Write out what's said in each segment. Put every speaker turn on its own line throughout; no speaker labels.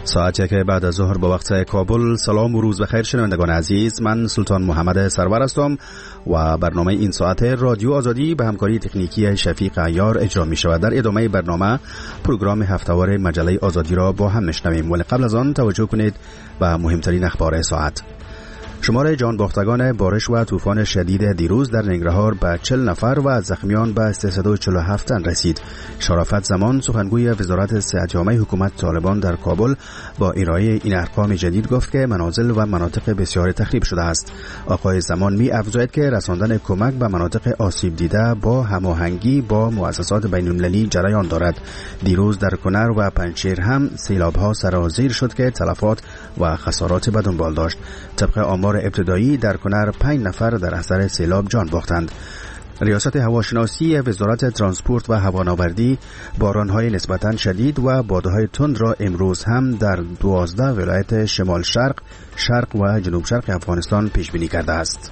ساعتی که بعد از ظهر با وقت کابل. سلام و روز بخیر شنوندگان عزیز، من سلطان محمد سرور هستم و برنامه این ساعت رادیو آزادی به همکاری تکنیکی شفیق عیار اجرا می شود. در ادامه برنامه پروگرام هفته‌وار مجله آزادی را با هم میشنویم، ولی قبل از آن توجه کنید به مهمترین اخبار ساعت. شمار جانباختگان بارش و طوفان شدید دیروز در ننگرهار به 40 نفر و زخمیان به 347 تن رسید. شرافت زمان سخنگوی وزارت صحت عامه حکومت طالبان در کابل با ارائه این ارقام جدید گفت که منازل و مناطق بسیار تخریب شده است. آقای زمان می افزاید که رساندن کمک به مناطق آسیب دیده با هماهنگی با مؤسسات بین‌المللی جریان دارد. دیروز در کنر و پنجشیر هم سیلاب‌ها سرازیر شد که تلفات و خسارات به دنبال داشت. طبق آمار ابتدایی در کنر 5 نفر در اثر سیلاب جان باختند. ریاست هواشناسی وزارت ترانسپورت و هوانوردی باران‌های نسبتاً شدید و بادهای تند را امروز هم در 12 ولایت شمال شرق و جنوب شرق افغانستان پیش بینی کرده است.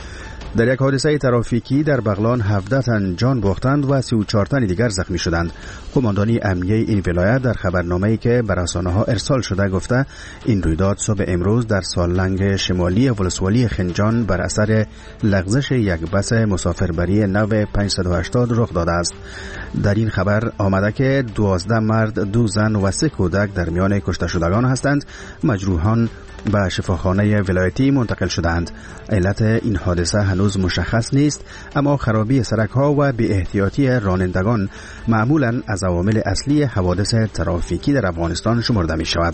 در یک حادثه ترافیکی در بغلان 17 تن جان باختند و 34 تن دیگر زخمی شدند. قماندانی امنیه این ولایت در خبرنامه‌ای که به رسانه‌ها ارسال شده گفته این رویداد صبح امروز در سالنگ شمالی ولسوالی خنجان بر اثر لغزش یک بس مسافربری نو 580 رخ داده است. در این خبر آمده که 12 مرد، 2 زن و 3 کودک در میان کشته شدگان هستند. مجروحان به شفاخانه ولایتی منتقل شدند. علت این حادثه هنوز مشخص نیست، اما خرابی سرک‌ها و بی‌احتیاطی رانندگان معمولاً از عوامل اصلی حوادث ترافیکی در افغانستان شمرده می شود.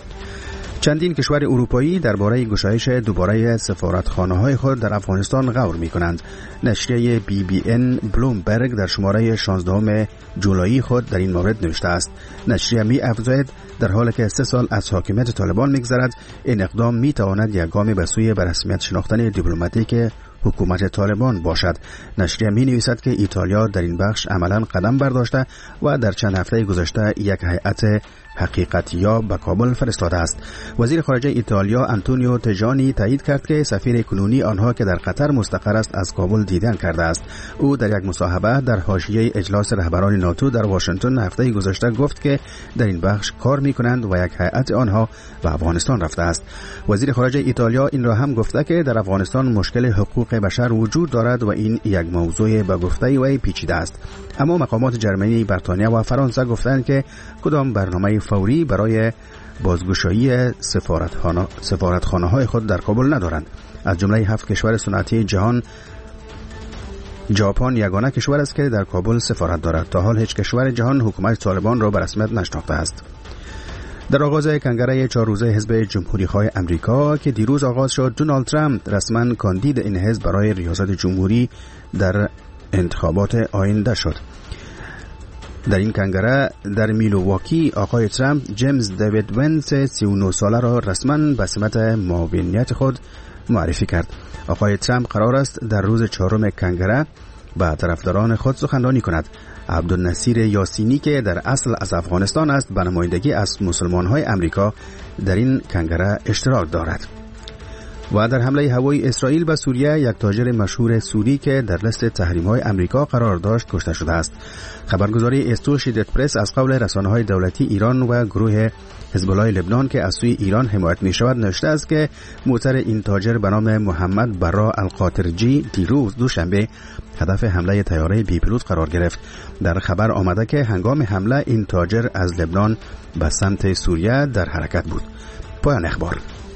چندین کشور اروپایی درباره گشایش دوباره سفارتخانه‌های خود در افغانستان غور می‌کنند. نشریه BBN بلومبرگ در شماره 16 جولای خود در این مورد نوشته است. نشریه می‌افزاید در حالی که 3 سال از حاکمیت طالبان می‌گذرد، این اقدام می‌تواند یک گام به سوی به رسمیت شناختن دیپلماتیک حکومت طالبان باشد. نشریه می‌نویسد که ایتالیا در این بخش عملاً قدم برداشته و در چند هفته گذشته یک هیئت حقیقتیاب به کابل فرستاده است. وزیر خارجه ایتالیا آنتونیو تاجانی تایید کرد که سفیر کنونی آنها که در قطر مستقر است از کابل دیدن کرده است. او در یک مصاحبه در حاشیه اجلاس رهبران ناتو در واشنگتن هفته گذشته گفت که در این بخش کار می‌کنند و یک هیئت آنها به افغانستان رفته است. وزیر خارجه ایتالیا این را هم گفته که در افغانستان مشکل حقوق بشر وجود دارد و این یک موضوع به گفته وی پیچیده است. اما مقامات جرمنی، بریتانیا و فرانسه گفتند که کدام برنامه فوری برای بازگشایی سفارتخانه‌های خود در کابل ندارند. از جمله 7 کشور صنعتی جهان، ژاپن یگانه کشور است که در کابل سفارت دارد. تا حال هیچ کشور جهان حکومت طالبان را به رسمیت نشناخته است. در آغاز کنگره 4 روزه حزب جمهوری‌خواه امریکا که دیروز آغاز شد، دونالد ترامپ رسما کاندید این حزب برای ریاست جمهوری در انتخابات آینده شد. در این کنگره در میلواکی آقای ترامپ جیمز دیوید ونس 39 ساله را رسما به سمت معاونیت خود معرفی کرد. آقای ترامپ قرار است در روز 4 کنگره با طرفداران خود سخنرانی کند. عبدالنصیر یاسینی که در اصل از افغانستان است به نمایندگی از مسلمان‌های امریکا در این کنگره اشتراک دارد. و در حمله هوایی اسرائیل به سوریه یک تاجر مشهور سوری که در لیست تحریم‌های امریکا قرار داشت کشته شده است. خبرگزاری اسوشییتد پرس از قول رسانه‌های دولتی ایران و گروه حزب الله لبنان که از سوی ایران حمایت می‌شود نوشته است که موتر این تاجر به نام محمد برا القاطرجی دیروز دوشنبه هدف حمله طیاره بی پیلوت قرار گرفت. در خبر آمده که هنگام حمله این تاجر از لبنان به سمت سوریه در حرکت بود. پایان اخبار.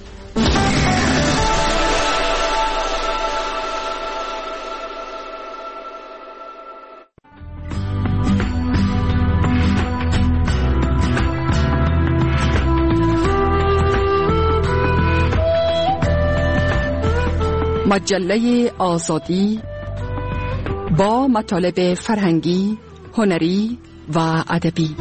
مجله آزادی با مطالب فرهنگی، هنری و ادبی.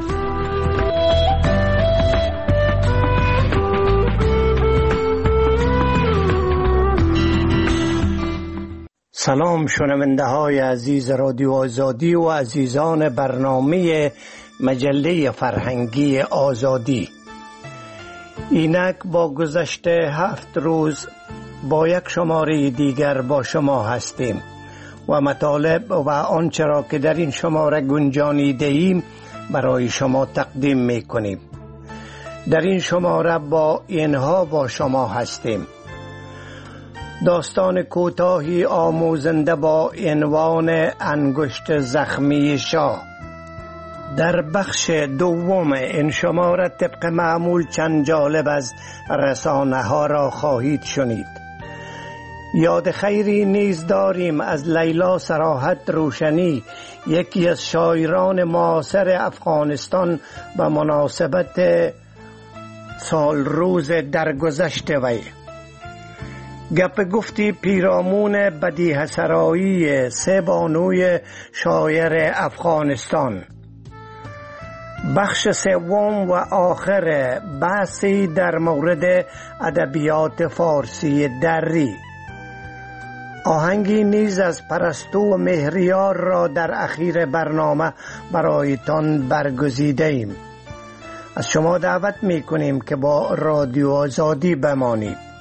سلام شنونده های عزیز رادیو آزادی و عزیزان برنامه مجله فرهنگی آزادی. اینک با گذشت 7 روز با یک شماره دیگر با شما هستیم و مطالب و آنچه را که در این شماره گنجانیده ایم برای شما تقدیم می کنیم. در این شماره با اینها با شما هستیم. داستان کوتاهی آموزنده با عنوان انگشت زخمی شاه. در بخش دوم این شماره طبق معمول چند جالب از رسانه ها را خواهید شنید. یاد خیری نیز داریم از لیلا صراحت روشنی، یکی از شاعران معاصر افغانستان، به مناسبت سال روز درگذشت وی. گپ گفتی پیرامون بدیهه سرایی سه بانوی شاعر افغانستان. بخش سوم و آخر بحثی در مورد ادبیات فارسی دری. آهنگی نیز از پرستو و مهریار را در اخیر برنامه برایتان برگزیده ایم. از شما دعوت می کنیم که با رادیو آزادی بمانید.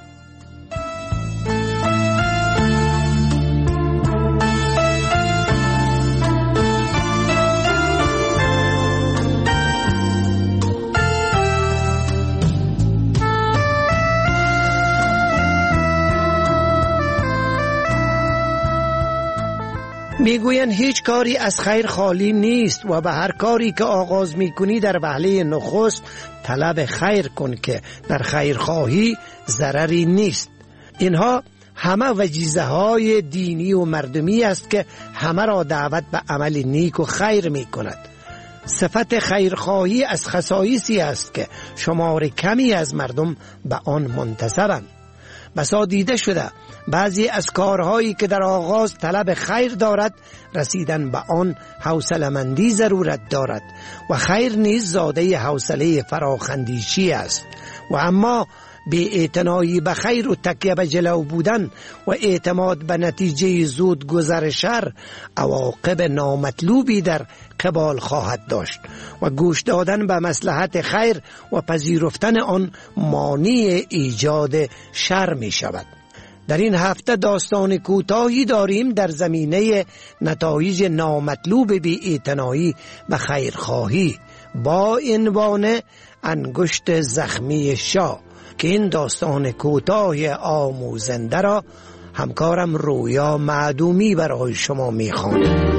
میگویند هیچ کاری از خیر خالی نیست و به هر کاری که آغاز میکنی در وهله نخست طلب خیر کن که در خیرخواهی ضرری نیست. اینها همه وجیزه های دینی و مردمی است که همه را دعوت به عمل نیک و خیر میکند. صفت خیرخواهی از خصایصی است که شمار کمی از مردم به آن منتظرند. بسا دیده شده بعضی از کارهایی که در آغاز طلب خیر دارد رسیدن به آن حوصله‌مندی ضرورت دارد و خیر نیز زاده حوصله فراخندیشی است. و اما بی اعتنایی به خیر و تکیه به جلو بودن و اعتماد به نتیجه زود گذر شر عواقب نامطلوبی در قبال خواهد داشت و گوش دادن به مصلحت خیر و پذیرفتن آن مانع ایجاد شر می شود. در این هفته داستان کوتاهی داریم در زمینه نتایج نامطلوب بی اعتنایی و خیرخواهی با عنوان انگشت زخمی شاه که این داستان کوتاه آموزنده را همکارم رویا معدومی برای شما می‌خواند.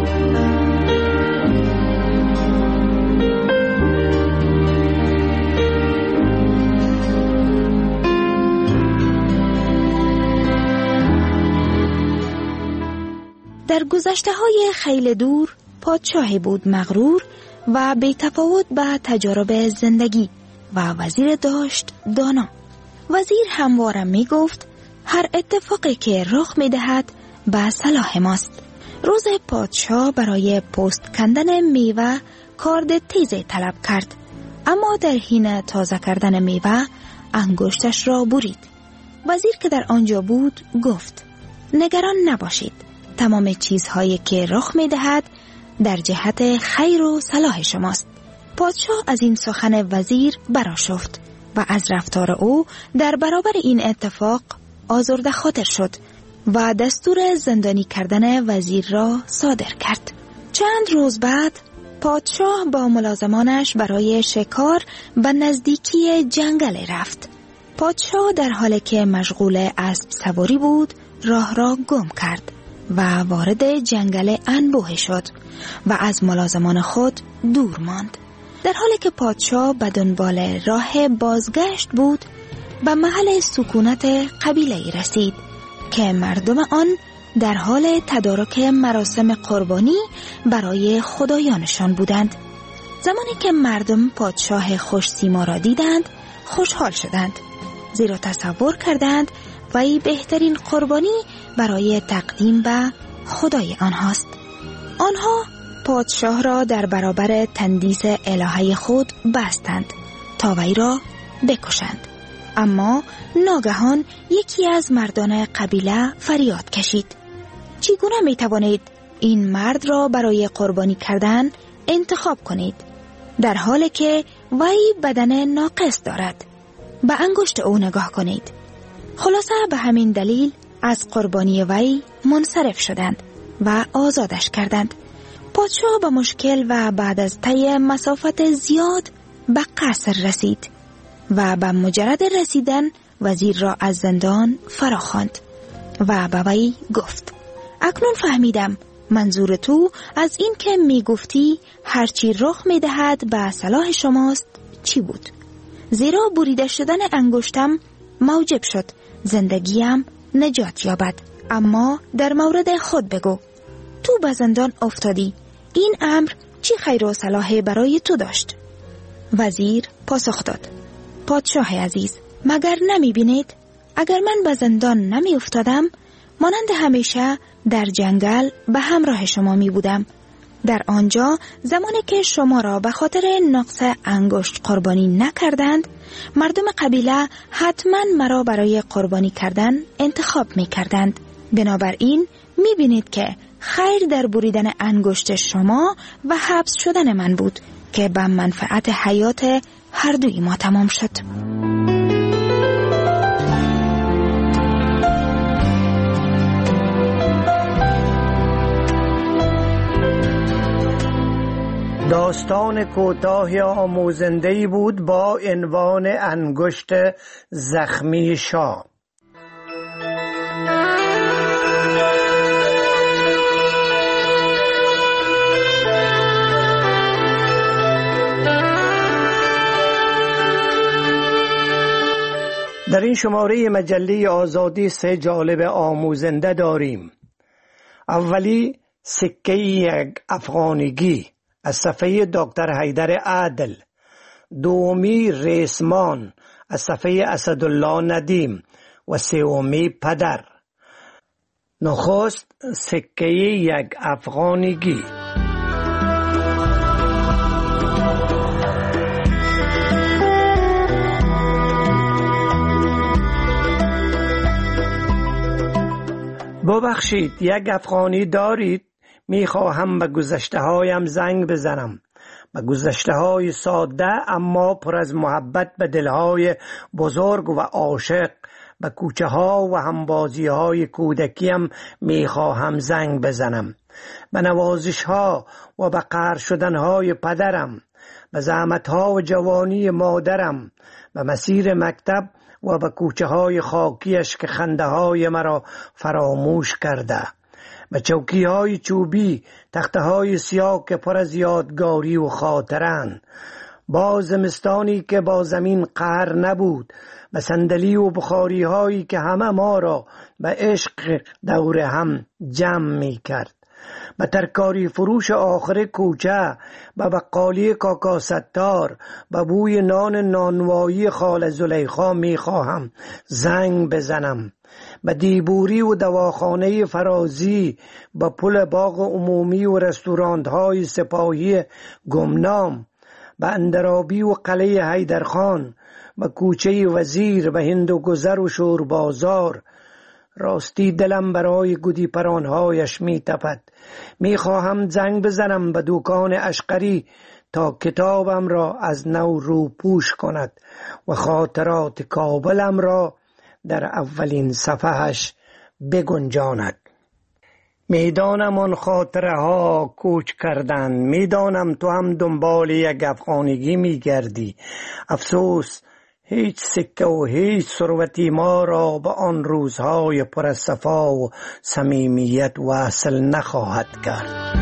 در گذشته‌های خیلی دور پادشاهی بود مغرور و بی تفاوت به تجارب زندگی و وزیر داشت دانا. وزیر همواره می گفت هر اتفاقی که رخ می دهد به صلاح ماست. روز پادشاه برای پوست کندن میوه کارد تیزی طلب کرد، اما در حین تازه کردن میوه انگشتش را برید. وزیر که در آنجا بود گفت نگران نباشید، تمام چیزهایی که رخ می دهد در جهت خیر و صلاح شماست. پادشاه از این سخن وزیر برآشفت و از رفتار او در برابر این اتفاق آزرده خاطر شد و دستور زندانی کردن وزیر را صادر کرد. چند روز بعد پادشاه با ملازمانش برای شکار به نزدیکی جنگل رفت. پادشاه در حالی که مشغول اسب سواری بود راه را گم کرد و وارد جنگل انبوه شد و از ملازمان خود دور ماند. در حالی که پادشاه به دنبال راه بازگشت بود به محل سکونت قبیله رسید که مردم آن در حال تدارک مراسم قربانی برای خدایانشان بودند. زمانی که مردم پادشاه خوش سیما را دیدند خوشحال شدند، زیرا تصور کردند وی بهترین قربانی برای تقدیم به خدای آنهاست. آنها پادشاه را در برابر تندیس الهه خود بستند تا وی را بکشند. اما ناگهان یکی از مردان قبیله فریاد کشید: چگونه می توانید این مرد را برای قربانی کردن انتخاب کنید در حالی که وی بدن ناقص دارد؟ به انگشت او نگاه کنید. خلاصه به همین دلیل از قربانی وی منصرف شدند و آزادش کردند. پادشاه به مشکل و بعد از طی مسافت زیاد به قصر رسید و به مجرد رسیدن وزیر را از زندان فراخواند و به وی گفت: اکنون فهمیدم منظور تو از این که می گفتی هرچی رخ می دهد به صلاح شماست چی بود؟ زیرا بریده شدن انگشتم موجب شد زندگیم نجات یابد. اما در مورد خود بگو، تو به زندان افتادی، این امر چی خیر و صلاح برای تو داشت؟ وزیر پاسخ داد: پادشاه عزیز، مگر نمی بینید اگر من به زندان نمی افتادم مانند همیشه در جنگل به همراه شما می بودم. در آنجا زمانی که شما را به خاطر نقص انگشت قربانی نکردند، مردم قبیله حتما مرا برای قربانی کردن انتخاب می کردند. بنابراین می بینید که خیر در بریدن انگشت شما و حبس شدن من بود که به منفعت حیات هر دوی ما تمام شد.
داستان کوتاه آموزنده‌ای بود با عنوان انگشت زخمی شاه. در این شماره مجله آزادی 3 جالب آموزنده داریم. اولی سکه یک افغانیگی از صفحه دکتر حیدر عادل. دومی ریسمان از صفحه اسدالله ندیم و سومی پدر. نخست سکه یک افغانیگی. ببخشید، یک افغانی دارید؟ میخواهم به گذشته هایم زنگ بزنم، به گذشته های ساده اما پر از محبت به دلهای بزرگ و عاشق، به کوچه ها و همبازی های کودکیم میخواهم زنگ بزنم، به نوازش ها و به قهر شدن های پدرم، به زحمت ها و جوانی مادرم، به مسیر مکتب و به کوچه های خاکیش که خنده های مرا فراموش کرده، به چوکی های چوبی، تخته های سیاه که پر از یادگاری و خاطرند، با زمستانی که با زمین قهر نبود، به صندلی و بخاری هایی که همه ما را به عشق دور هم جمع می کرد، به ترکاری فروش آخر کوچه، به بقالی کاکا ستار، به بوی نان نانوایی خاله زلیخا می خواهم زنگ بزنم، به دیبوری و دواخانه فرازی، به پل باغ عمومی و رستوران های سپاهی گمنام، به اندرابی و قلعه حیدرخان، به کوچه وزیر، به هندوگذر و شوربازار. راستی دلم برای گودی پرانهایش می تپد. می خواهم زنگ بزنم به دکان اشقری تا کتابم را از نو روپوش کند و خاطرات کابلم را در اولین صفحهش بگنجاند. میدانم آن خاطره ها کوچ کردند، میدانم تو هم دنبال یک افغانیگی میگردی. افسوس هیچ سکه و هیچ ثروتی ما را به آن روزهای پر از صفا و صمیمیت وصل نخواهد کرد.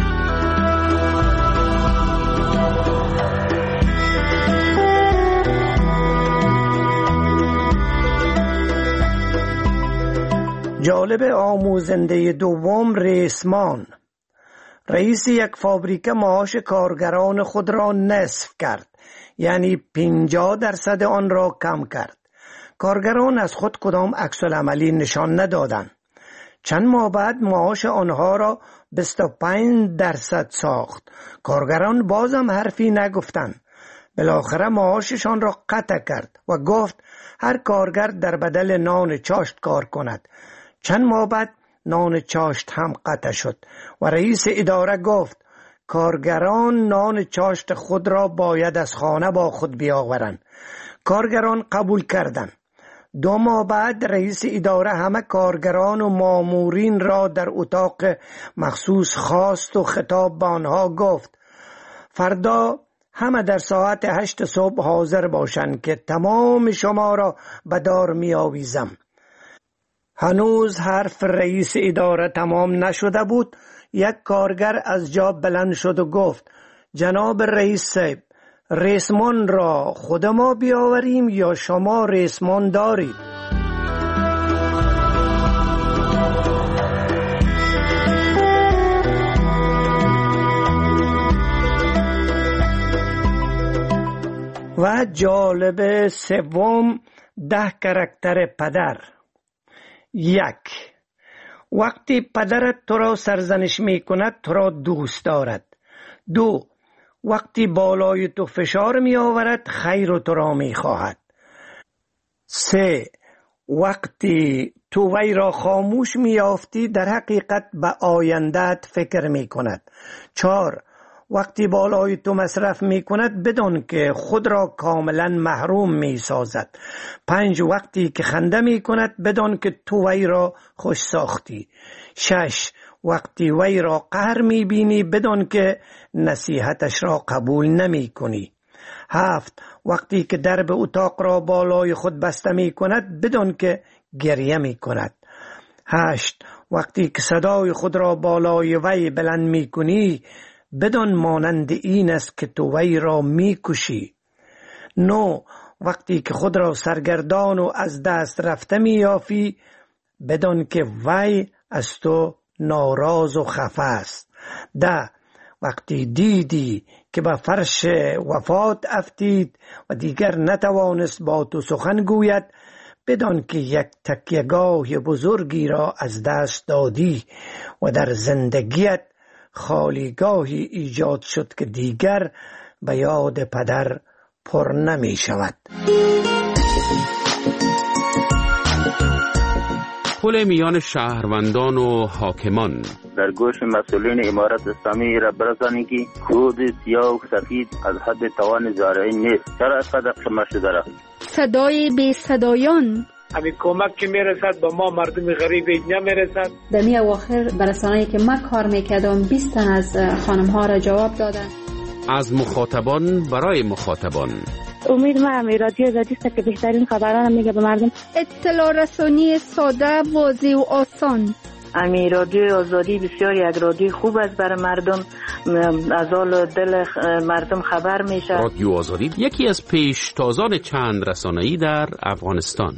جالب آموزنده دوم ریسمان. رئیس یک فابریکه معاش کارگران خود را نصف کرد، یعنی 50% آن را کم کرد. کارگران از خود کدام عکس العملی نشان ندادند. چند ماه بعد معاش آنها را 25% ساخت. کارگران بازم حرفی نگفتند. بالاخره معاششان را قطع کرد و گفت هر کارگر در بدل نان چاشت کار کند. چند ماه بعد نان چاشت هم قطع شد و رئیس اداره گفت کارگران نان چاشت خود را باید از خانه با خود بیاورند. کارگران قبول کردند. 2 ماه بعد رئیس اداره همه کارگران و مامورین را در اتاق مخصوص خواست و خطاب به آنها گفت فردا همه در ساعت 8 صبح حاضر باشند که تمام شما را به دار می آویزم. هنوز حرف رئیس اداره تمام نشده بود. یک کارگر از جا بلند شد و گفت: جناب رئیس صاحب، ریسمان را خود ما بیاوریم یا شما ریسمان دارید؟ و جالب سوم، 10 کاراکتر پدر. 1. وقتی پدرت تو را سرزنش می کند تو را دوست دارد. 2. وقتی بالای تو فشار می آورد خیر تو را می خواهد. 3. وقتی تو وی را خاموش می یافتی در حقیقت به آینده‌ات فکر می کند. 4. وقتی بالای تو مصرف می کند بدان که خود را کاملا محروم می سازد. 5. وقتی که خنده می کند بدان که تو وی را خوش ساختی. 6. وقتی وی را قهر می بینی بدان که نصیحتش را قبول نمی کنی. 7. وقتی که درب اتاق را بالای خود بسته می کند بدان که گریه می کند. 8. وقتی که صدای خود را بالای وی بلند می کنی بدان مانند این است که تو وی را می کشی. 9. وقتی که خود را سرگردان و از دست رفته می یافی بدان که وی از تو ناراض و خفه است. 10. وقتی دیدی که به فرش وفات افتید و دیگر نتوانست با تو سخن گوید بدان که یک تکیهگاه بزرگی را از دست دادی و در زندگیت خالیگاهی ایجاد شد که دیگر به یاد پدر پر نمی شود.
پل میان شهروندان و حاکمان.
در گوش مسئولین امارت اسلامی را برسانید که کود سیاه و سفید از حد توان زارعین نیست. چرا اینقدر شما شده را؟
صدای بی صدایان.
همین کمک که میرسد به ما مردم غریب نمیرسد.
در می اواخر برسانه‌ای که من کار میکردم 20 تن از خانم ها را جواب دادن.
از مخاطبان برای مخاطبان.
امید ما رادیو آزادی است که بهترین خبران میگه به مردم.
اطلاع رسانی ساده، واضح و آسان.
رادیو آزادی بسیار یک رادیو خوب است برای مردم، از حال دل مردم خبر میشه.
رادیو آزادی یکی از پیشتازان چند رسانه‌ای در افغانستان.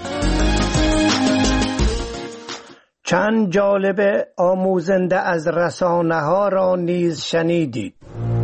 چند جالب آموزنده از رسانه ها را نیز شنیدید.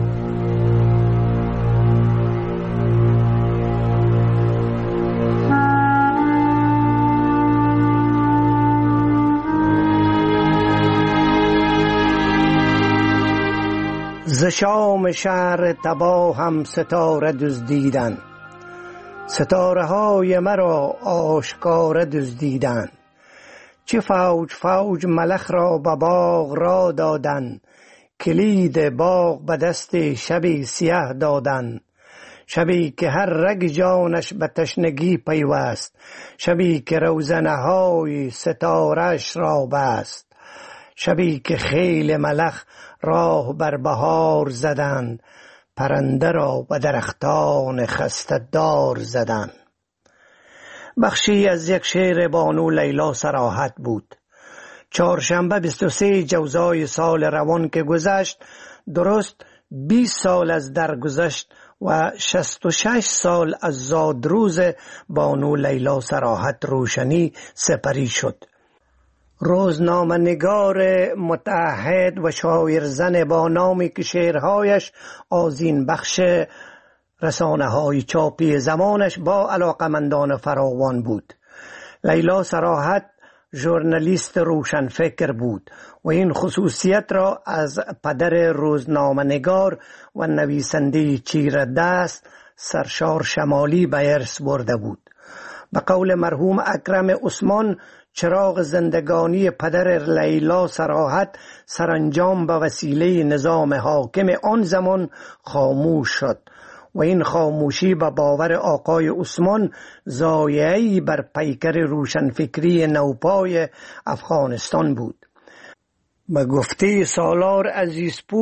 ز شام شهر تباه هم ستاره دزدیدن، ستاره های مرا آشکار دزدیدن. چه فوج فوج ملخ را به باغ را دادن، کلید باغ به دست شبی سیاه دادن. شبی که هر رگ جانش به تشنگی پیوست، شبی که روزنه های ستارش را بست. شبی که خیل ملخ راه بر بهار زدند، پرنده را به درختان خسته دار زدند. بخشی از یک شعر بانو لیلا صراحت بود. چهارشنبه 23 جوزای سال روان که گذشت، درست 20 سال از درگذشت و 66 سال از زادروز بانو لیلا صراحت روشنی سپری شد. روزنامه نگار متعهد و شاعر زن با نامی که شعرهایش آذین بخش رسانه های چاپی زمانش با علاقمندان فراوان بود. لیلا صراحت ژورنالیست روشنفکر بود و این خصوصیت را از پدر روزنامه نگار و نویسنده چیره دست سرشار شمالی به ارث برده بود. به قول مرحوم اکرم عثمان، چراغ زندگانی پدر لیلا صراحت سرانجام به وسیله نظام حاکم آن زمان خاموش شد و این خاموشی به باور آقای عثمان ضایعه‌ای بر پیکر روشنفکری نوپای افغانستان بود. به گفته سالار عزیزپور،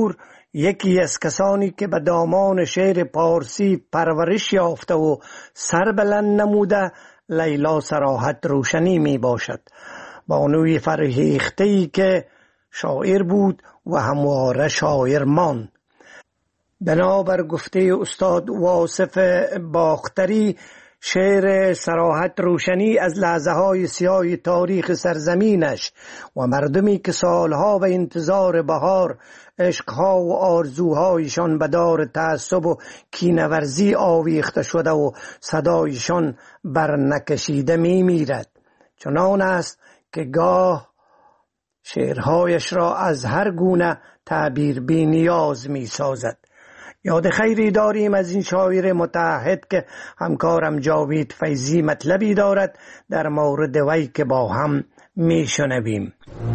یکی از کسانی که به دامان شعر پارسی پرورش یافته و سربلند نموده لیلا صراحت روشنی می باشد. بانوی فرهیخته‌ای که شاعر بود و همواره شاعر ماند. بنابر گفته استاد واصف باختری، شعر صراحت روشنی از لحظه های سیاه تاریخ سرزمینش و مردمی که سالها به انتظار بهار عشقها و آرزوهایشان به دار تعصب و کینه‌ورزی آویخته شده و صدایشان بر نکشیده می میرد. چنان است که گاه شعرهایش را از هر گونه تعبیر بی نیاز می سازد. یاد خیری داریم از این شاعر متعهد که همکارم جاوید فیضی مطلبی دارد در مورد وی که با هم می شنویم.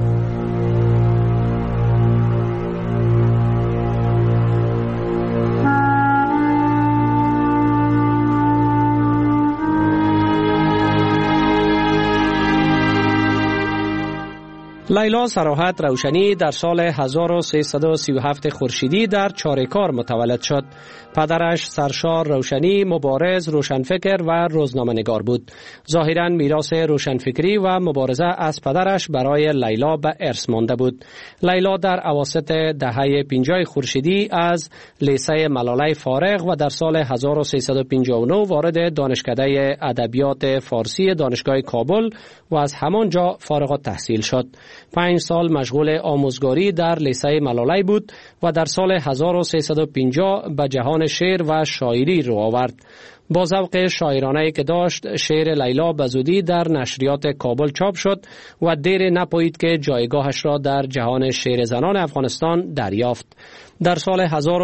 لیلا صراحت روشنی در سال 1337 خورشیدی در چاریکار متولد شد. پدرش سرشار روشنی مبارز، روشنفکر و روزنامه‌نگار بود. ظاهراً میراث روشنفکری و مبارزه از پدرش برای لیلا به ارث مانده بود. لیلا در اواسط دهه 50 خورشیدی از لیسه ملاله فارغ و در سال 1359 وارد دانشکده ادبیات فارسی دانشگاه کابل و از همانجا فارغ التحصیل شد. 5 سال مشغول آموزگاری در لیسه ملاله بود و در سال 1350 به جهان شعر و شاعری رو آورد. با ذوق شاعرانه‌ای که داشت، شعر لیلا به زودی در نشریات کابل چاپ شد و دیر نپایید که جایگاهش را در جهان شعر زنان افغانستان دریافت. در سال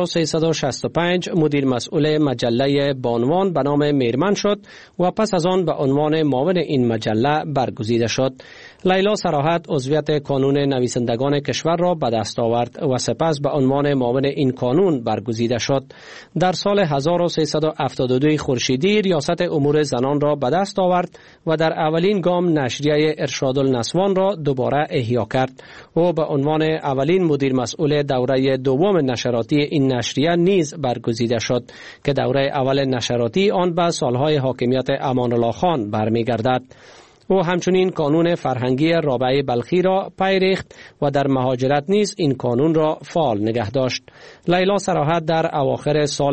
1365 مدیر مسئول مجله بانوان به نام میرمن شد و پس از آن به عنوان معاون این مجله برگزیده شد. لیلا صراحت عضویت کانون نویسندگان کشور را به دست آورد و سپس به عنوان معاون این کانون برگزیده شد. در سال 1372 خورشیدی ریاست امور زنان را به دست آورد و در اولین گام نشریه ارشادالنسوان را دوباره احیا کرد. او به عنوان اولین مدیر مسئول دوره دوم نشراتی این نشریه نیز برگزیده شد که دوره اول نشراتی آن به سالهای حاکمیت امان الله خان برمیگردد. او همچنین کانون فرهنگی رابعه بلخی را پیریخت و در مهاجرت نیز این کانون را فعال نگه داشت. لیلا صراحت در اواخر سال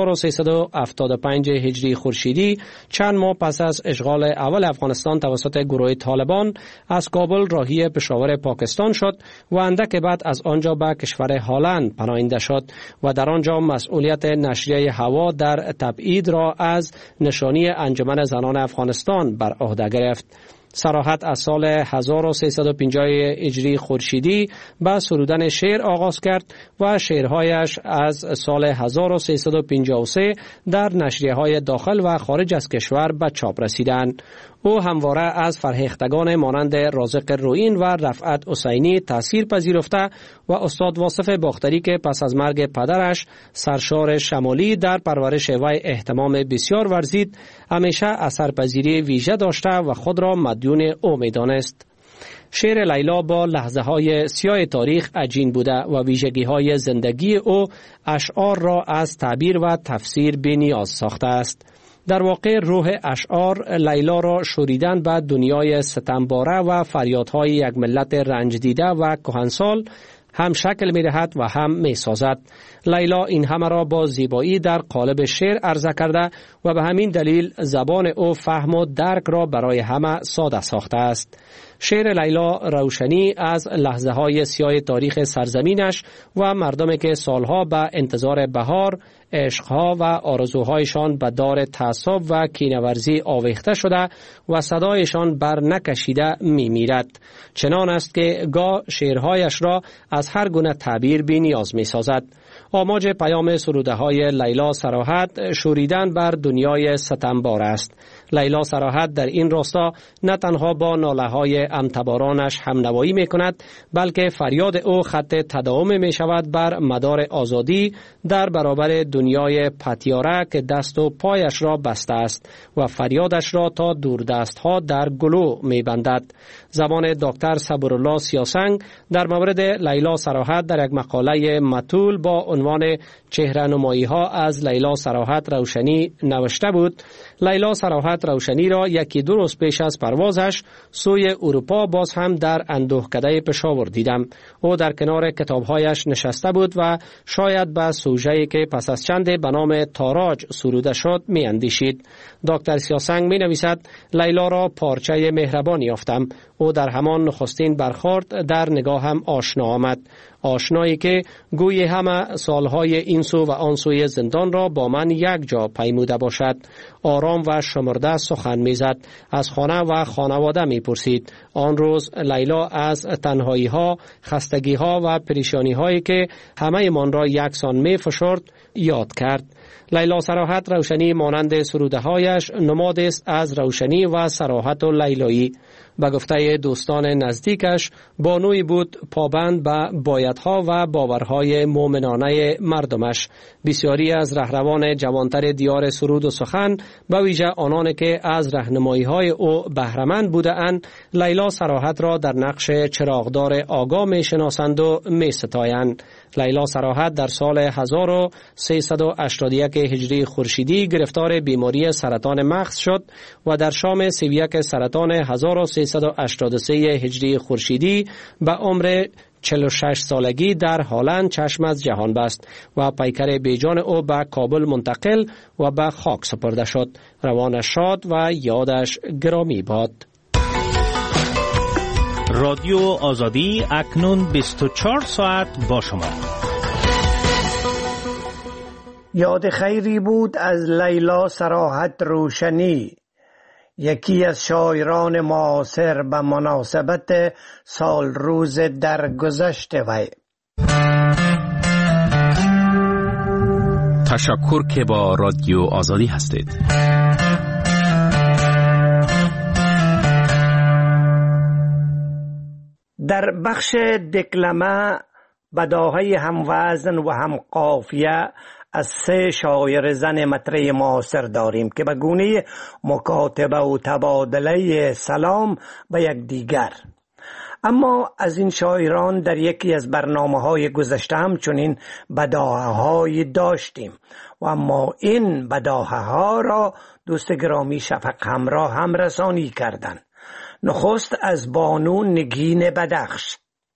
1375 هجری خورشیدی چند ماه پس از اشغال اول افغانستان توسط گروه طالبان از کابل راهی پشاور پاکستان شد و اندک بعد از آنجا به کشور هلند پناهنده شد و در آنجا مسئولیت نشریه هوا در تبعید را از نشانی انجمن زنان افغانستان بر عهده گرفت. صراحت از سال 1350 هجری خورشیدی به سرودن شعر آغاز کرد و شعرهایش از سال 1353 در نشریه‌های داخل و خارج از کشور به چاپ رسیدند. او همواره از فرهیختگان مانند رازق روئین و رفعت حسینی تأثیر پذیرفته و استاد واصف باختری که پس از مرگ پدرش سرشار شمالی در پرورش وی اهتمام بسیار ورزید، همیشه اثرپذیری ویژه داشته و خود را مدیون او می‌دانست. شعر لیلا با لحظه‌های سیاه تاریخ عجین بوده و ویژگی‌های زندگی او اشعار را از تعبیر و تفسیر بی‌نیاز ساخته است. در واقع روح اشعار لیلا را شوریدن به دنیای ستمباره و فریادهای یک ملت رنج دیده و کهنسال هم شکل می دهد و هم می سازد. لیلا این همه را با زیبایی در قالب شعر عرضه کرده و به همین دلیل زبان او فهم و درک را برای همه ساده ساخته است. شعر لیلا روشنی از لحظه های سیاه تاریخ سرزمینش و مردمی که سالها به انتظار بهار، عشقها و آرزوهایشان به دار تعصب و کینه‌ورزی آویخته شده و صدایشان بر نکشیده می میرد. چنان است که گاه شعرهایش را از هر گونه تعبیر بی نیاز می سازد. آماج پیام سروده های لیلا صراحت شوریدن بر دنیای ستمبار است. لیلا صراحت در این راستا نه تنها با ناله های امتبارانش همنوایی می کند، بلکه فریاد او خط تداوم می شود بر مدار آزادی در برابر دنیای پتیاره که دست و پایش را بسته است و فریادش را تا دوردست ها در گلو می بندد. زبان دکتر صبرالله سیاسنگ در مورد لیلا صراحت در یک مقاله مطول با عنوان چهره‌نمایی ها از لیلا صراحت روشنی نوشته بود. لیلا صراحت روشنی را یکی دو روز پیش از پروازش سوی اروپا باز هم در اندوهکده پشاور دیدم. او در کنار کتابهایش نشسته بود و شاید به سوژه‌ای که پس از چند به نام تاراج سروده شد می اندیشید. دکتر سیاسنگ می نویسد لیلا را پارچه مهربان یافتم. او در همان نخستین برخورد در نگاهم آشنا آمد. آشنایی که گوی همه سالهای این سو و آن سوی زندان را با من یک جا پیموده باشد. آرام و شمرده سخن میزد. از خانه و خانواده میپرسید. آن روز لیلا از تنهایی ها، خستگی ها و پریشانی هایی که همه من را یکسان میفشرد یاد کرد. لیلا صراحت روشنی مانند سروده هایش نماد است از روشنی و صراحت و لیلایی. به گفته دوستان نزدیکش بانوی بود پابند به بایدها و باورهای مؤمنانه مردمش. بسیاری از رهروان جوانتر دیار سرود و سخن به ویژه آنان که از راهنمایی‌های او بهره‌مند بودند لیلا صراحت را در نقش چراغدار آگاه می‌شناسند و می‌ستایند. لیلا صراحت در سال 1381 هجری خورشیدی گرفتار بیماری سرطان مغز شد و در شام 31 سرطان 1383 هجری خورشیدی به عمر 46 سالگی در هالند چشم از جهان بست و پیکر بیجان او به کابل منتقل و به خاک سپرده شد. روانش شاد و یادش گرامی باد.
رادیو آزادی اکنون 24 ساعت با شما.
یاد خیری بود از لیلا صراحت روشنی، یکی از شاعران معاصر به مناسبت سال روز درگذشت وی.
تشکر که با رادیو آزادی هستید.
در بخش دکلمه بداهه هم وزن و هم قافیه از 3 شاعر زن مطرح معاصر داریم که به گونه مکاتبه و تبادله سلام به یکدیگر. اما از این شاعران در یکی از برنامه‌های گذشته همچنین بداهه‌هایی داشتیم و اما این بداهه‌ها را دوست گرامی شفق همراه هم رسانی کردند. نخست از بانو نگین بدخش.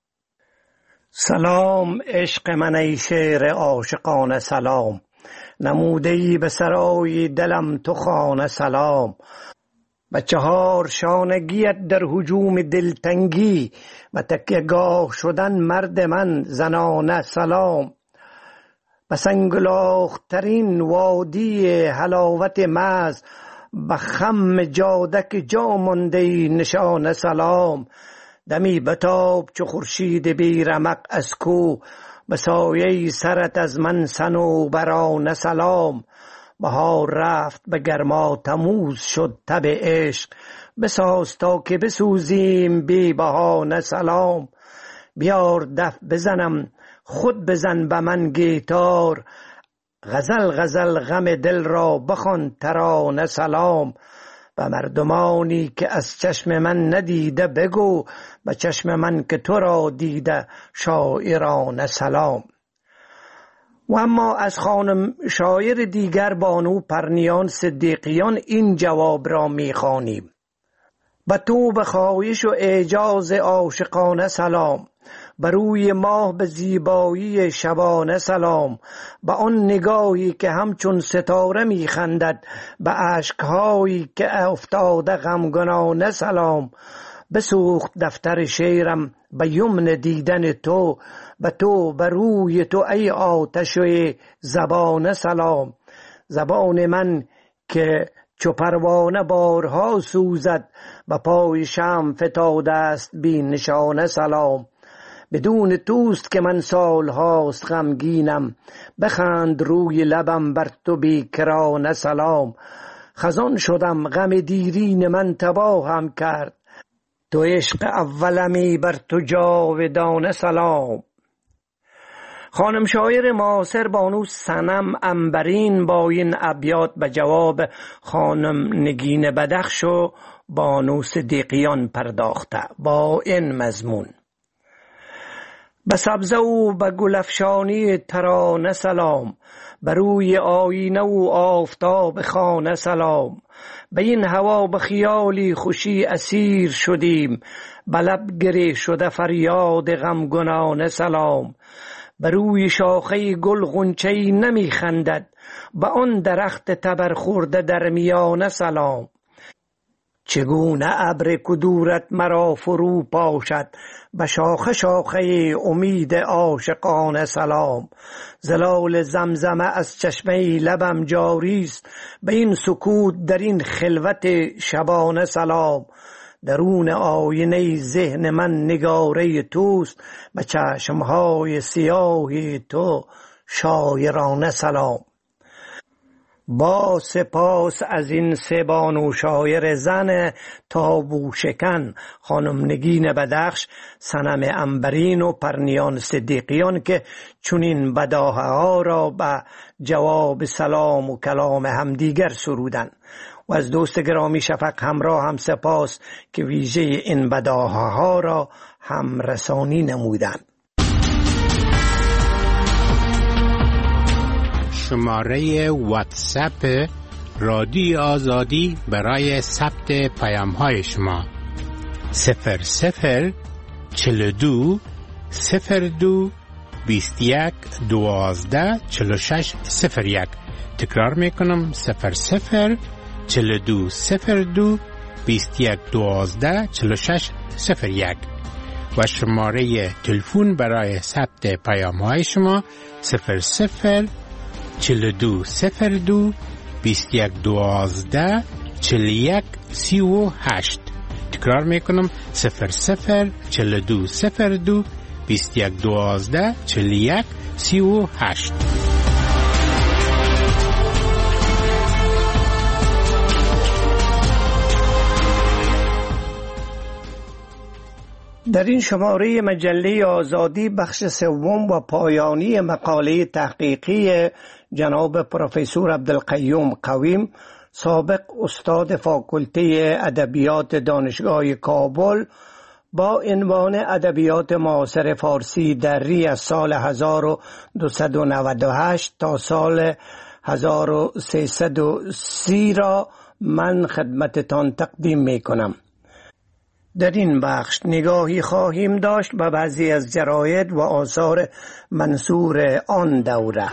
سلام عشق من ای شعر عاشقانه سلام، نموده‌ای به سرای دلم تو خانه سلام. به 4 شانگیت در هجوم دلتنگی و تکیه‌گاه شدن مرد من زنانه سلام. به سنگلاخ‌ترین وادی حلاوت مز به خم جادک جا مانده نشانه سلام. دمی بتاب چو خورشید بی رمق از کو، به سایه سرت از من صنوبرانه سلام. بهار رفت به گرما تموز شد تب عشق، بساز تا که بسوزیم بی بهانه سلام. بیار دف بزنم خود بزن به من گیتار، غزل غزل غم دل را بخوان ترانه سلام. به مردمانی که از چشم من ندیده بگو، به چشم من که تو را دیده شاعرانه سلام. و اما از خانم شاعر دیگر بانو پرنیان صدیقیان این جواب را می‌خوانیم: به تو به خواهش و اعجاز عاشقانه سلام، بر روی ماه به زیبایی شبانه سلام. به آن نگاهی که همچون ستاره می‌خندد، به اشک‌هایی که افتاده غمگنانه سلام. بسوخت دفتر شعرم به یمن دیدن تو، به تو به روی تو ای آتش زبان سلام. زبان من که چو پروانه بارها سوزد، به پای شمع فتاده است بی نشانه سلام. بدون توست که من سالهاست غمگینم، بخند روی لبم بر تو بیکرانه سلام. خزان شدم غم دیرین من تباهم کرد، تو عشق اولمی بر تو جاودانه سلام. خانم شاعر معاصر بانو صنم عنبرین با این ابیات به جواب خانم نگین بدخش و بانو صدیقیان پرداخته با این مضمون: به سبزه و به گلفشانی ترانه سلام، به روی آینه و آفتاب خانه سلام، به این هوا به خیالی خوشی اسیر شدیم، به لب گره شده فریاد غمگنانه سلام، به روی شاخه گل غنچه‌ای نمی خندد، به آن درخت تبر خورده در میانه سلام، چگونه ابر کدورت مرا فرو پاشد، به شاخه شاخه امید عاشقانه سلام، زلال زمزمه از چشمه لبم جاری است، به این سکوت در این خلوت شبانه سلام، درون آینه ذهن من نگاره توست، به چشمهای سیاه تو شاعرانه سلام. با سپاس از این سه بانو شاعر زن تابو شکن، خانم نگین بدخش، صنم عنبرین و پرنیان صدیقیان که چنین بداهه ها را به جواب سلام و کلام همدیگر سرودن، و از دوست گرامی شفق همراه هم سپاس که ویژه این بداهه ها را هم رسانی نمودند.
شماره واتساپ رادیو آزادی برای ثبت پیام های شما 00 42 02 21 12 46 01. تکرار میکنم 00 42 02 21 12 46 01 و شماره تلفن برای ثبت پیام های شما 00 42 02 21 12 41 38. تکرار میکنم 00 42 02 21 12 41 38.
در این شماره مجله آزادی بخش سوم و پایانی مقاله تحقیقی جناب پروفسور عبدالقیوم قویم، سابق استاد فاکولته ادبیات دانشگاه کابل، با عنوان ادبیات معاصر فارسی در ری از سال 1298 تا سال 1330 را من خدمتتان تقدیم می کنم. در این بخش نگاهی خواهیم داشت به بعضی از جراید و آثار منثور آن دوره.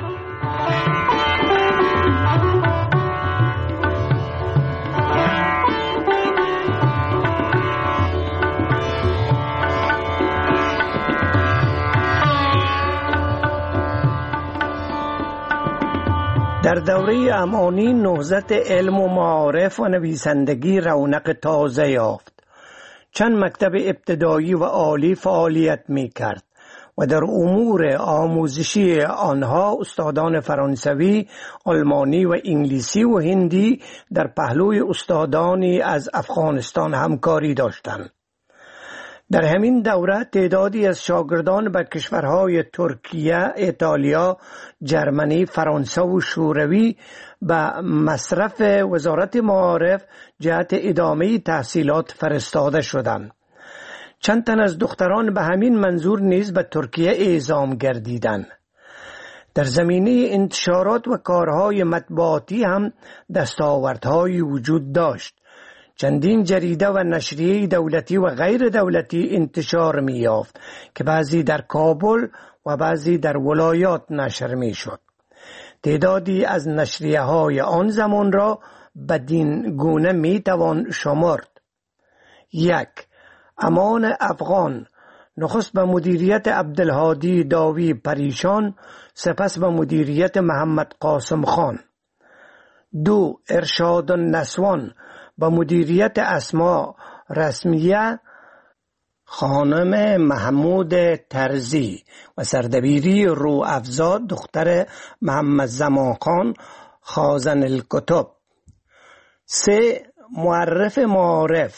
در دوره امانی نهضت علم و معارف و نویسندگی رونق تازه یافت. چند مکتب ابتدایی و عالی فعالیت می کرد و در امور آموزشی آنها استادان فرانسوی، آلمانی و انگلیسی و هندی در پهلوی استادانی از افغانستان همکاری داشتند. در همین دوره تعدادی از شاگردان به کشورهای ترکیه، ایتالیا، جرمنی، فرانسه و شوروی به مصرف وزارت معارف جهت ادامه تحصیلات فرستاده شدند. چند تن از دختران به همین منظور نیز به ترکیه اعزام گردیدند. در زمینه انتشارات و کارهای مطبوعاتی هم دستاوردهایی وجود داشت. چندین جریده و نشریه دولتی و غیر دولتی انتشار می یافت که بعضی در کابل و بعضی در ولایات نشر می شد. تعدادی از نشریه های آن زمان را بدین گونه می توان شمرد: 1. امان افغان، نخست به مدیریت عبدالهادی داوی پریشان، سپس به مدیریت محمد قاسم خان. 2. ارشاد النسوان، با مدیریت اسما رسمیه خانم محمود ترزی و سردبیری روافزا دختر محمد زمان خان خازن الکتب. 3. معرف معارف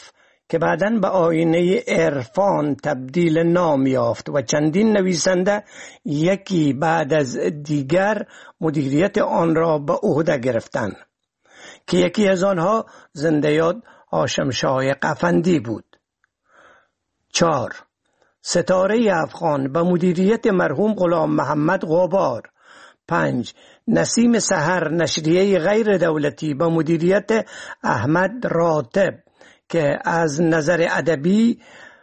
که بعداً به آینه عرفان تبدیل نام یافت و چندین نویسنده یکی بعد از دیگر مدیریت آن را به عهده گرفتند که یکی از آنها زنده‌یاد هاشم شاه قفندی بود. 4. ستاره افغان به مدیریت مرحوم غلام محمد غبار. 5. نسیم سحر نشریه غیر دولتی به مدیریت احمد راتب که از نظر ادبی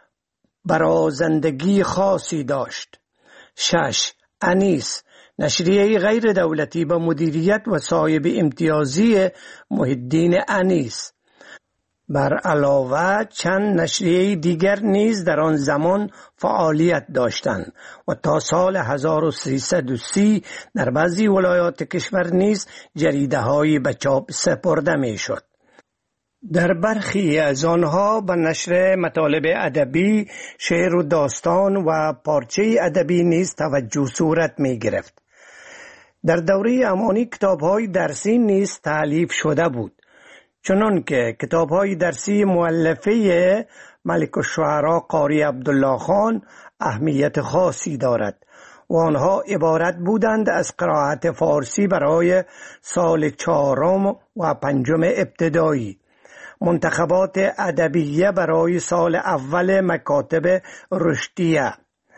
برازندگی خاصی داشت. 6. انیس نشریه غیر دولتی به مدیریت و صاحب امتیازی محی الدین انیس. بر علاوه چند نشریه دیگر نیز در آن زمان فعالیت داشتند و تا سال 1330 در بعضی ولایات کشور نیز جریده هایی به چاپ سپرده می شد. در برخی از آنها به نشر مطالب ادبی، شعر و داستان و پارچه ادبی نیز توجه صورت می گرفت. در دوره امانی کتاب‌های درسی نیز تألیف شده بود، چنان که کتاب‌های درسی مؤلفه ملک الشعراء قاری عبدالله خان اهمیت خاصی دارد و آنها عبارت بودند از قرائت فارسی برای سال 4 و 5 ابتدایی، منتخبات ادبیه برای سال اول مکاتب رشدیه،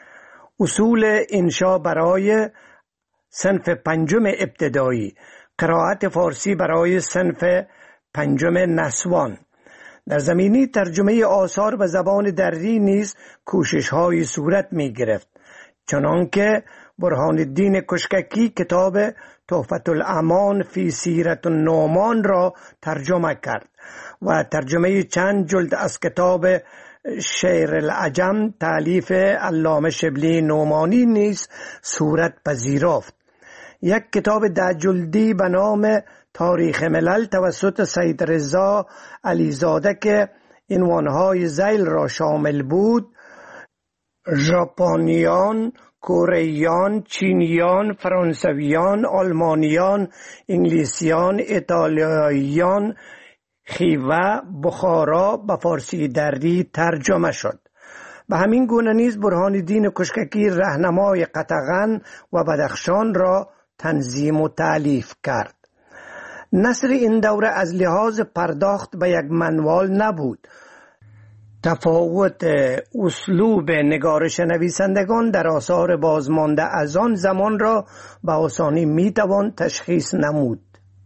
اصول انشا برای صنف 5 ابتدایی، قرائت فارسی برای صنف 5 نسوان. در زمینه ترجمه آثار به زبان دری نیز کوشش‌های صورت می‌گرفت، چنانکه برهان الدین کشککی کتاب تحفة الامان فی سیرت النعمان را ترجمه کرد و ترجمه چند جلد از کتاب شعر العجم تألیف علامه شبلی نعمانی نیز صورت پذیرفت. یک کتاب 10 جلدی به نام تاریخ ملل توسط سید رضا علیزاده که عنوانهای ذیل را شامل بود: ژاپنیان، کره‌ایان، چینیان، فرانسویان، آلمانیان، انگلیسیان، ایتالیاییان، خیوه، بخارا به فارسی دری ترجمه شد. به همین گونه نیز برهان الدین کشککی راهنمای قطغن و بدخشان را تنظیم و تألیف کرد. نثر این دوره از لحاظ پرداخت به یک منوال نبود. تفاوت اسلوب نگارش نویسندگان در آثار بازمانده از آن زمان را به آسانی میتوان تشخیص نمود.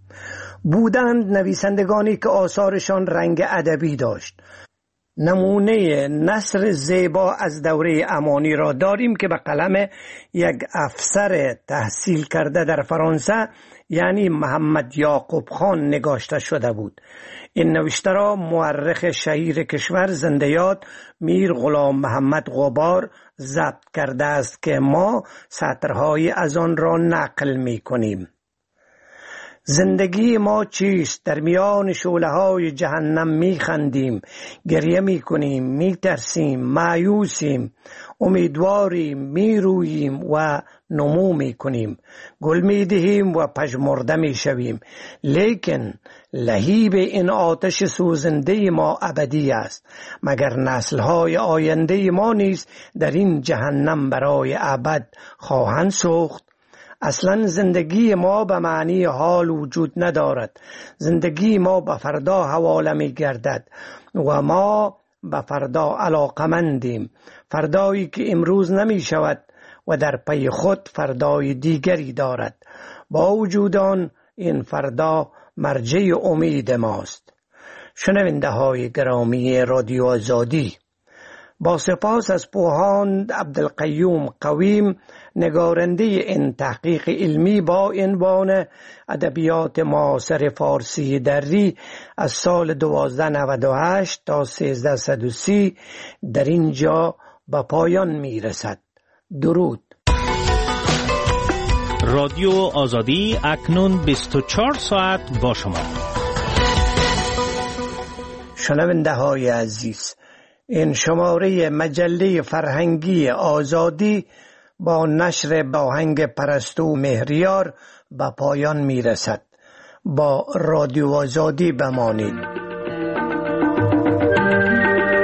بودند نویسندگانی که آثارشان رنگ ادبی داشت. نمونه نثر زیبا از دوره امانی را داریم که به قلم یک افسر تحصیل کرده در فرانسه یعنی محمد یعقوب خان نگاشته شده بود. این نوشته را مورخ شهیر کشور زنده‌یاد میر غلام محمد غبار ضبط کرده است که ما سطرهای از آن را نقل می کنیم. زندگی ما چیست؟ در میان شعله‌های جهنم می‌خندیم، گریه می‌کنیم، می‌ترسیم، مایوسیم، امیدواریم، می‌روییم و نمو می‌کنیم، گل می‌دهیم و پژمرده می‌شویم، لیکن لهیب این آتش سوزنده ما ابدی است. مگر نسل‌های آینده ما نیز در این جهنم برای ابد خواهند سوخت؟ اصلا زندگی ما به معنی حال وجود ندارد. زندگی ما به فردا حواله می گردد و ما به فردا علاقمندیم، فردایی که امروز نمی شود و در پی خود فردای دیگری دارد. با وجود آن این فردا مرجع امید ماست. شنونده های گرامی رادیو آزادی، با سپاس از پوهاند عبدالقیوم قویم نگارنده این تحقیق علمی با عنوان ادبیات معاصر فارسی دری از سال 1298 تا 1330 در اینجا به پایان می رسد. درود.
رادیو آزادی اکنون 24 ساعت با شما.
شنونده های عزیز، این شماره مجله فرهنگی آزادی با نشر آهنگ پرستو مهریار به پایان می رسد. با رادیو آزادی بمانید.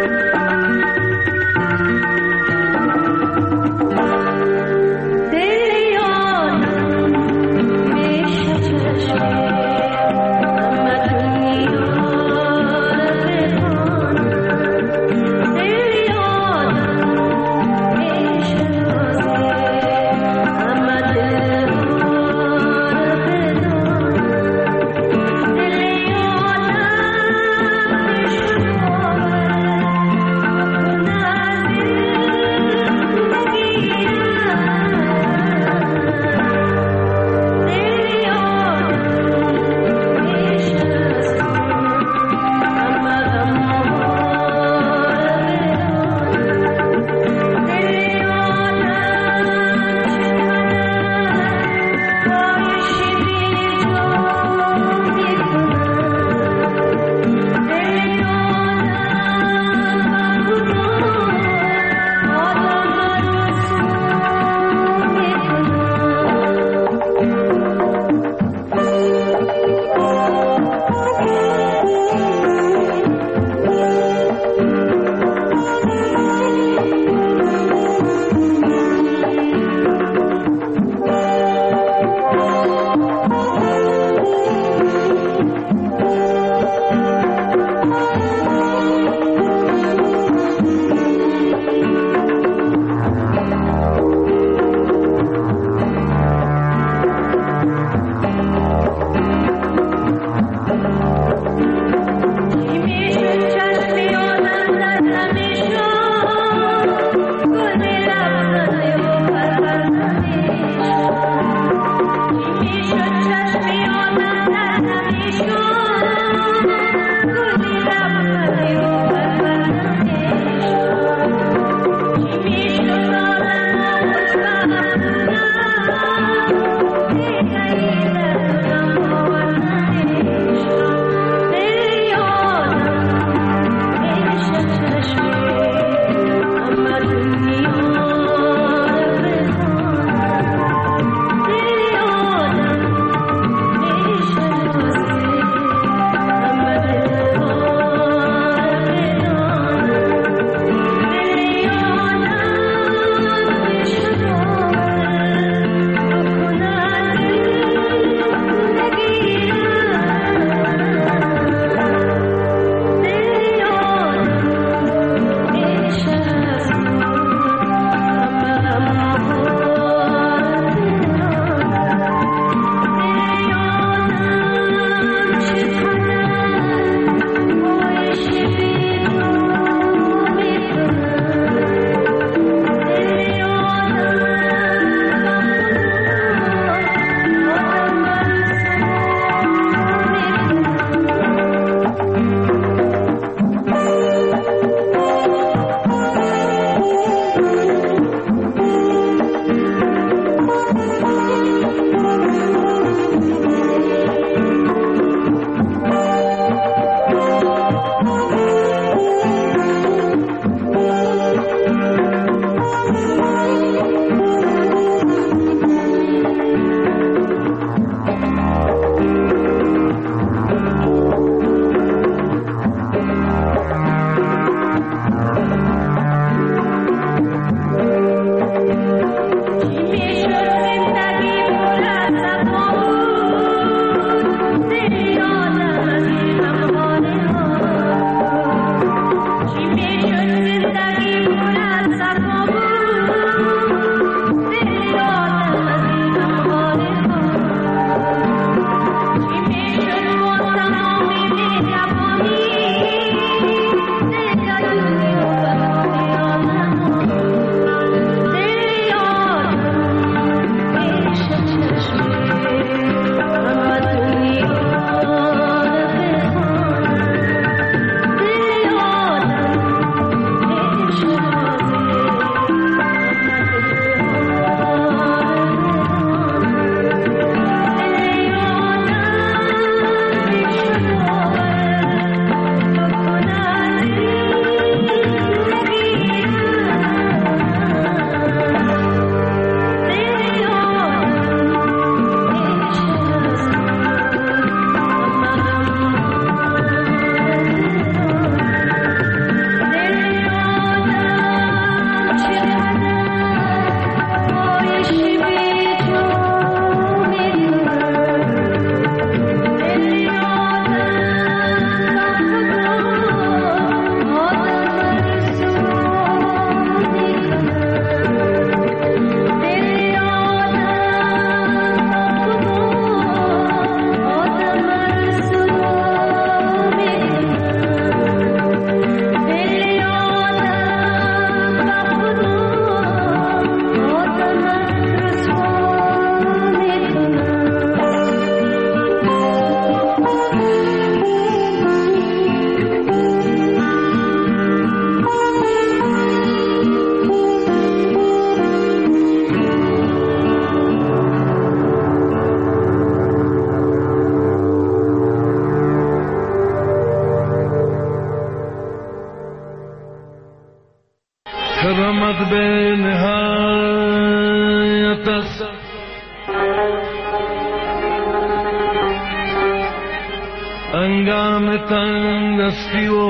انگام تنگستی و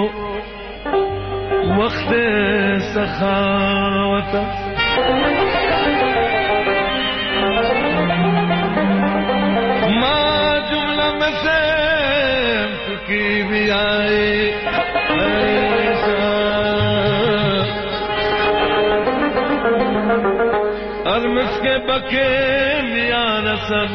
وقت سخاوت ما جملہ میں سے کی بھی آئی ارمس کے بکے میاں رسل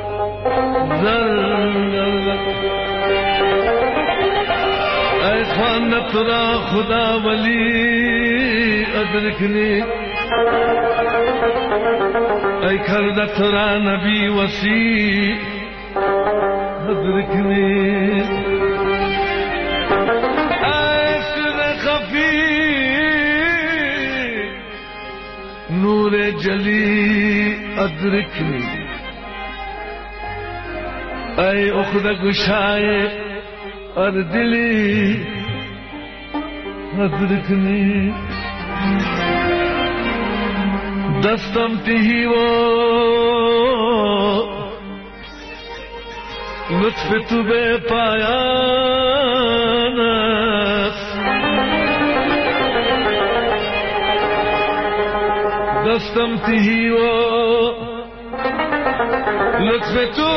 اے خانت را خدا ولی ادرکنی اے کردت را نبی وسیع ادرکنی اے سر خفی نور جلی ادرکنی اے اخد گشائے اور دلی ادرکنی دستم تہی وہ لطف تو بے پایا دستم تہی وہ لطف تو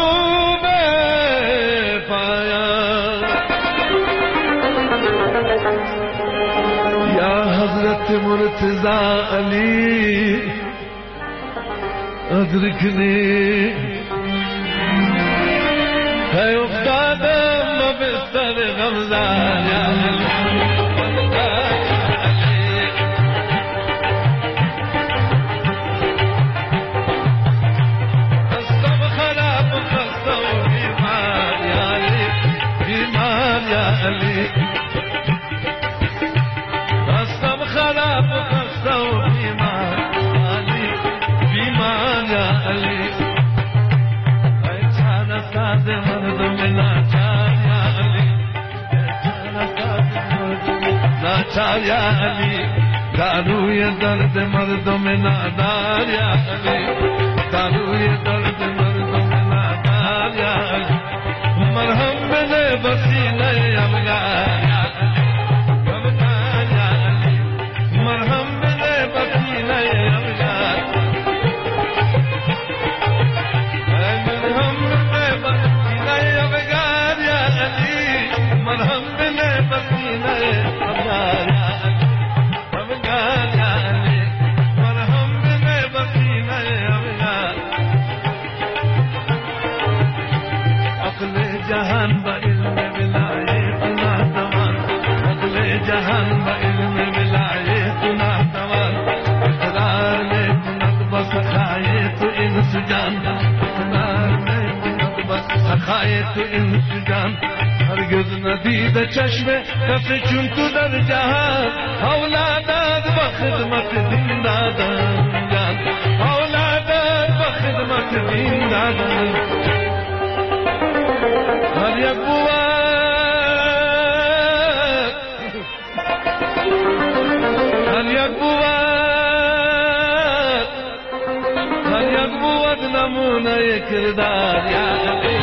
حضرت مرتضی علی ادرکنی ہے افتادم بستر غمزان یا خستم خراب خستم بیمار یا علی بیمار یا علی خراب خستہ و بیمار علی بیمار یا علی اے چھانا ساز مردم ناچار یا علی اے چھانا ساز مردم ناچار یا علی داروی درد مردم نادار یا علی داروی درد مردم نادار یا علی مرہم بنے بسینہ امگار یا علی مرہم بنے بسینہ امگار مرہم بنے بسینہ امگار یا علی مرہم بنے بسینہ امگار یا علی امگار یا علی مرہم بنے بسینہ امگار عقل جہان با علم ولایت ناتوان عقل جہان با علم ولایت ناتوان اقرار لے کند بس کھائے تو انس جان اقرار لے کند بس کھائے تو انس جان ہرگز ندید چشم کس چون تو در جہان اولادات بخدمت دین دادن جان اولادات بخدمت دین دادن ہر یک بود ہر یک بود نمونہ کردار یا علی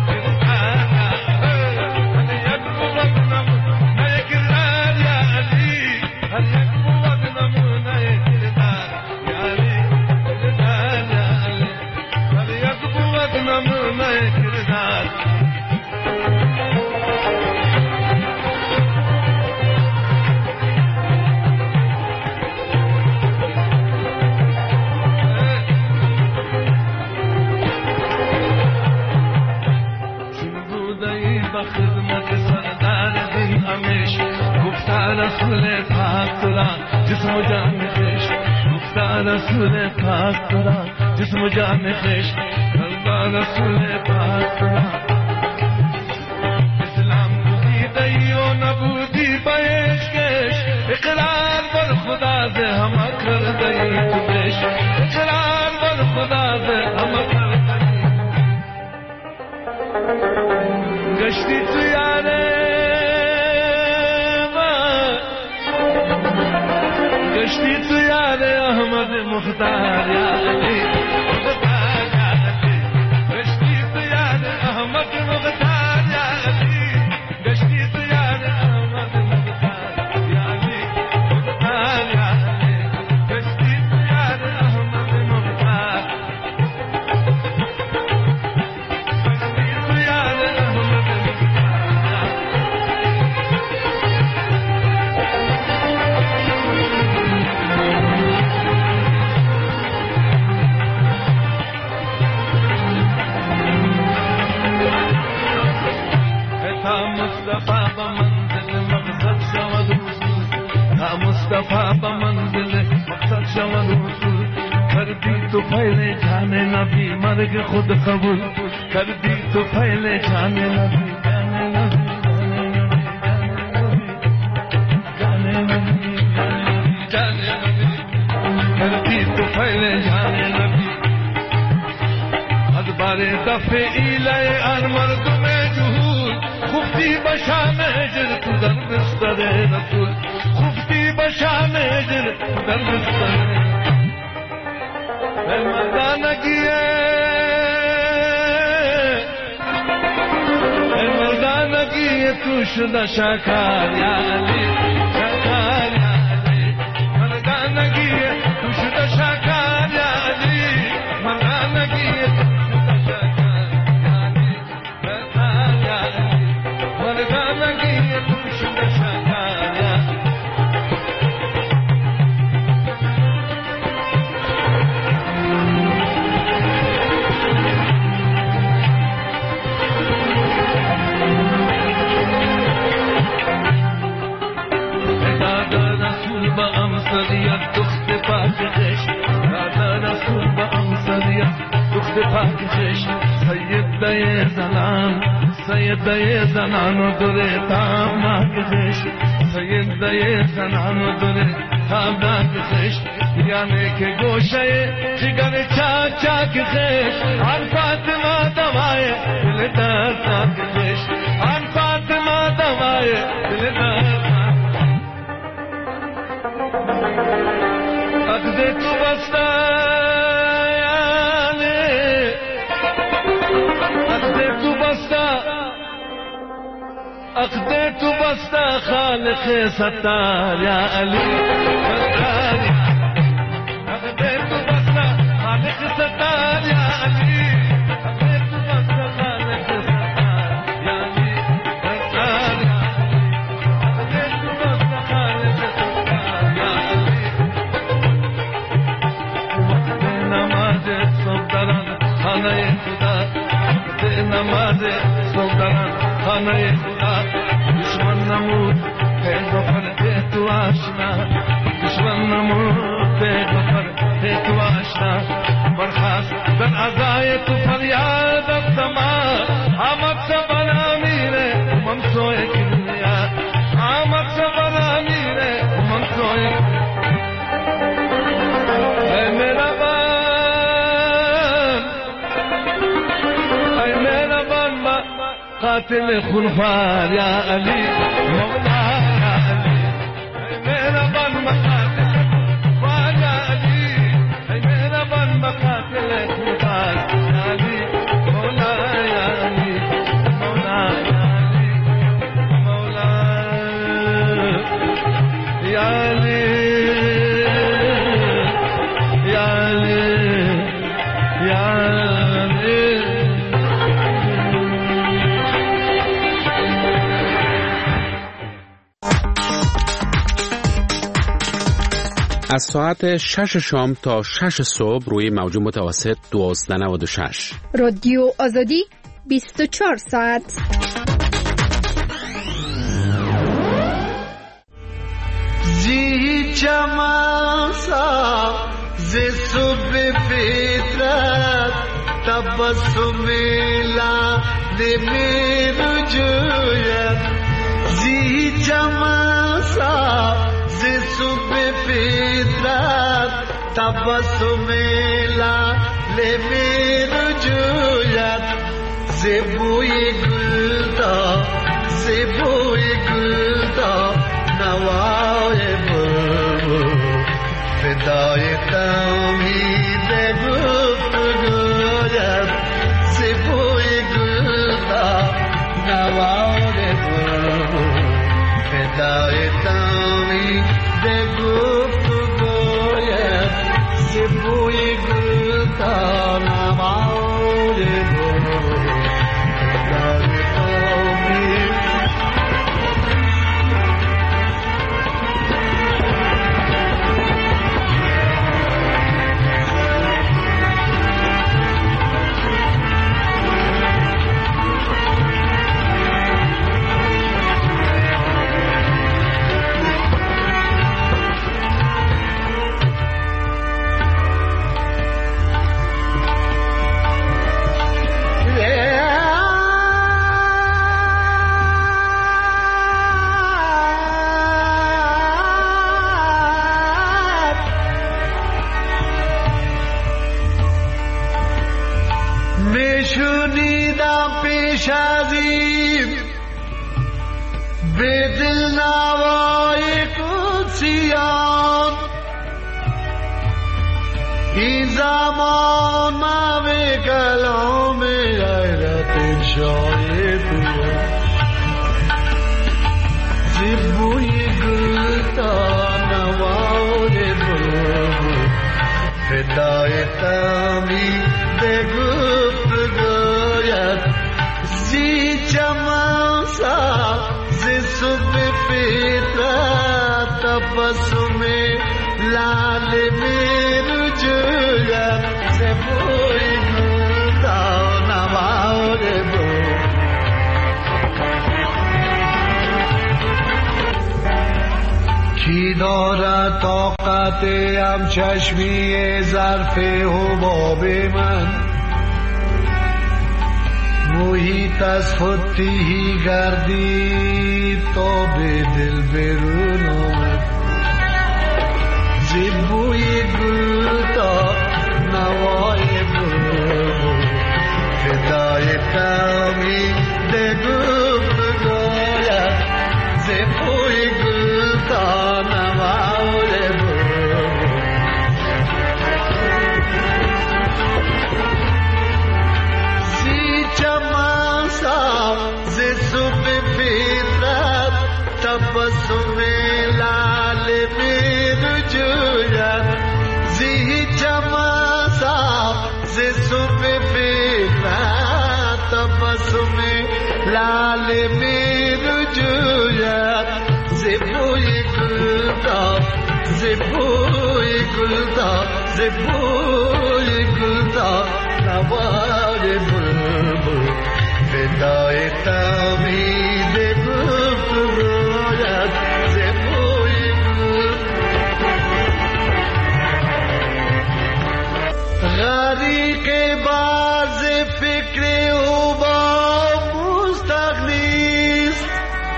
رسول پاک ترا جسم و جان خوش گفتار رسول پاک ترا جسم و جان خوش قلب رسول پاک ترا اسلام بودی و نبودی بیش کش اقرار بر خدا سے ہم کر دئی تو بیش اقرار بر خدا سے ہم کر دئی گشتی تو یارے گشتی تو یار احمد مختار یا علی مختار یا دفعه به منزل مقصد شود وصول کردی تو فیل جان نبی مرگ خود قبول کردی تو فیل جان نبی کردی تو فیل جان نبی از بار دفع ایله ان مردم جهول خفتی بشام اجر تو در بستر رسول خفتی بشام اجر تو در بستر مردانگی تو شده شکار یا علی شکار یا علی مردانگی تو شده شکار یا علی مردانگی تو شده شکار یا علی شکار یا علی مردانگی تو شده شکار یا علی امسریت دخت پاکش رادا رسول با امسریت دخت پاکش سید زنان و دره تام ناکش سید زنان و دره تام ناکش یعنی که گوشه جگر چاچا کش آن فاطمه دوای دل درد ناکش آن فاطمه دوای دل درد اخذ تو بستا یعنی اخذ تو بستا خالق ستار یا علی ستار اخذ تو بستا خالق ستار یا علی اخذ تو بستا خالق ستار یا علی ستار اخذ تو بستا خالق ستار یا علی خانه خدا نماز سلطان خانه خدا دشمن نمود پیغمبر تو آشنا دشمن نمود پیغمبر تو آشنا برخاست در عزای تو فریاد سما آمد سبر امیره من سوی کنیا آمد سبر امیره من سوی میرا قاتل خلفار یا علی مولا یا علی میرا بن مقاتل خلفار یا علی میرا بن مقاتل خلفار یا علی مولا یا علی مولا یا علی مولا یا علی یا علی یا علی
از ساعت 6 شام تا 6 صبح روی موج متوسط 1296
رادیو آزادی 24 ساعت.
زی چماسا ز صبح فطرت تبسم لعل میرو جوید زی چماسا ز صبح فطرت تبسم لعل میرو جوید ز بوی گلدا ز بوی گلدا نوای بلبل فدای توحید گفتگویت ز بوی گلدا نوای بلبل فدای توحید گفتگویت ز بوی گلدا نوای بلبل فدای توحید. میشونیدم پیش از این به دل نوای قدسیان این زمان موی کلام غیرت شای تو زیبوی گل تا نوای بلبل فدای تمی به گفت گوید زی چمن سا زی صبح فطرت تبسم لال میرو جوید زیبوی گل تا نوای بلبل کی دارد طاقت هم چشمی ظرف حباب من محیط از خود تیهی گردید تا به دل برون آمد زیبوی گل تا نوای بلبل فدای تمی دگفت گوید زیبوی گل تا نوای بلبل زی چمن سا زی صبح فطرت تبسم لال میرو جوید زی چمن سا زی صبح فطرت تبسم لال میرو جوید زیبوی گل تا زیبوی گل تا زیبوی گل تا نوای بلبل فدای تمید گفت گوید زیبوی گل غریق باز فکر او با مستغنیست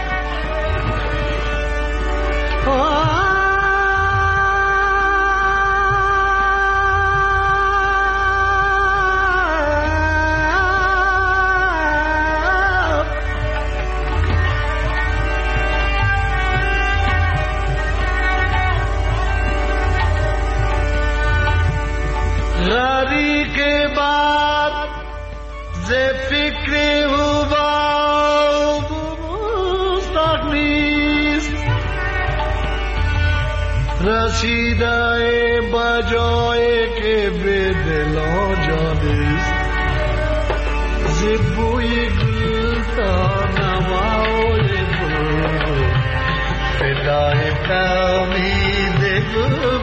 غریق بعد ز فکر او با مستغنیست رسیده بجای که به دل آجانیست زیبوی گل تا نوای بلبل فدای تمید گل